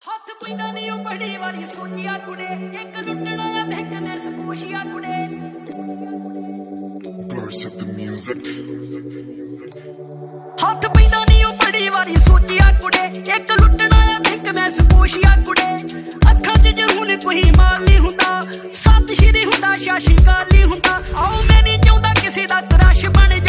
ਹੱਥ ਪੈਂਦਾ ਨਹੀਂ ਉਹ ਬੜੀ ਵਾਰੀ ਸੋਚਿਆ ਕੁੜੇ ਇੱਕ ਲੁੱਟਣਾ ਆ ਬੈਂਕ ਮੈਂ ਸਕੂਸ਼ੀਆ ਕੁੜੇ Burst of the music ਹੱਥ ਪੈਂਦਾ ਨਹੀਂ ਉਹ ਬੜੀ ਵਾਰੀ ਸੋਚਿਆ ਕੁੜੇ ਇੱਕ ਲੁੱਟਣਾ ਆ ਬੈਂਕ ਮੈਂ ਸਕੂਸ਼ੀਆ ਕੁੜੇ ਅੱਖਾਂ 'ਚ ਜੇ ਹੁਣ ਕੋਈ ਮਾਲ ਨਹੀਂ ਹੁੰਦਾ ਸਤਿ ਸ਼੍ਰੀ ਹੁੰਦਾ ਸ਼ਾਸ਼ੀ ਕਾਲ ਨਹੀਂ ਹੁੰਦਾ ਆਓ ਮੈਂ ਨਹੀਂ ਚਾਹੁੰਦਾ ਕਿਸੇ ਦਾ ਕ੍ਰਸ਼ ਬਣ